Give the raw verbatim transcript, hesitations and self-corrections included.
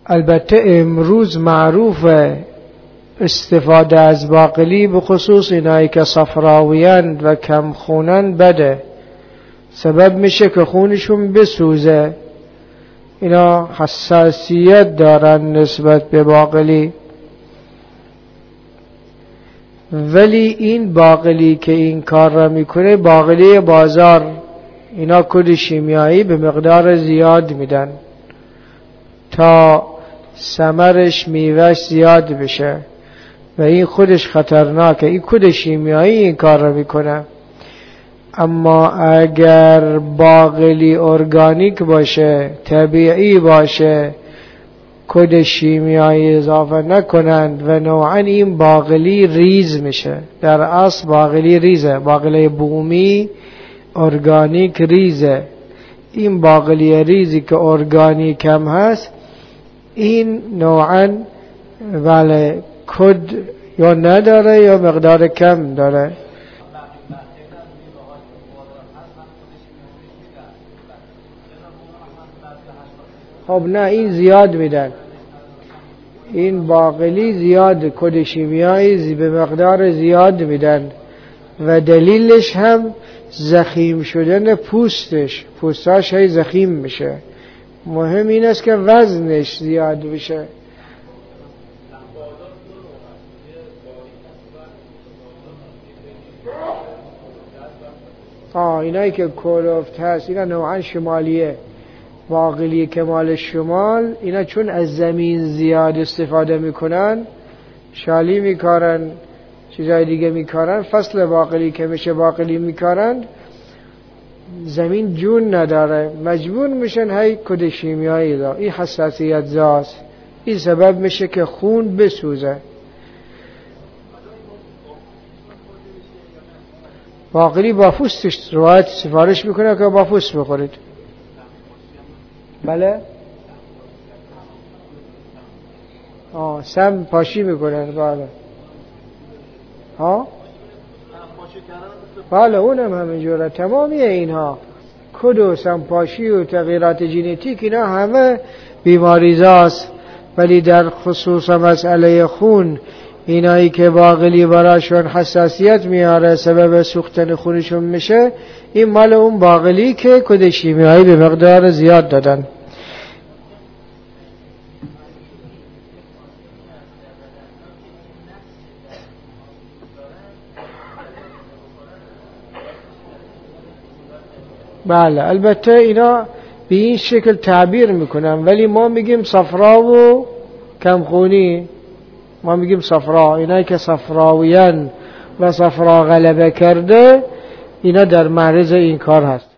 البته امروز معروفه استفاده از باقلی به خصوص اینایی که صفراویند و کم خونن بده، سبب میشه که خونشون بسوزه. اینا حساسیت دارن نسبت به باقلی. ولی این باقلی که این کار را میکنه باقلی بازار، اینا کد شیمیایی به مقدار زیاد میدن تا ثمرش میوهش زیاد بشه و این خودش خطرناکه. این کد شیمیایی این کار را میکنه. اما اگر باقلی ارگانیک باشه، طبیعی باشه، کد شیمیایی اضافه نکنند و نوعا این باقلی ریز میشه. در اصل باقلی ریزه، باقلی بومی ارگانیک ریزه. این باقلی ریزی که ارگانیک هم هست، این نوعا بله کد یا نداره یا مقدار کم داره. خب نه، این زیاد میدن. این باقلی زیاد کد شیمیایی به مقدار زیاد میدن و دلیلش هم زخیم شدن پوستش، پوستاش هی زخیم میشه. مهم این است که وزنش زیاد بشه. آه اینایی که کلوفت هست اینا نوعا شمالیه. باقلی کمال شمال اینا چون از زمین زیاد استفاده میکنن، شالی میکارن، چیزای دیگه میکارن، فصل باقلی که میشه باقلی میکارن، زمین جون نداره، مجبور میشن هی کد شیمیایی دا. این حساسیت زاست. این سبب میشه که خون بسوزه. باقلی با پوستش روایت سفارش میکنه که با پوست بخورید. بله؟ آه سم پاشی میکنن. بله ها؟ بله اونم همینجوره. تمامی اینها کد و سمپاشی و تغییرات ژنتیک اینا همه بیماریزاست. ولی در خصوص مسئله خون، اینایی که باقلی براشون حساسیت میاره، سبب سوختن خونشون میشه، این مال اون باقلی که کد شیمیایی به مقدار زیاد دادن. بله البته اینا به این شکل تعبیر میکنن، ولی ما میگیم صفرا و کمخونی. ما میگیم صفرا. اینایی که صفراویان و صفرا غلبه کرده، اینا در معرض این کار هست.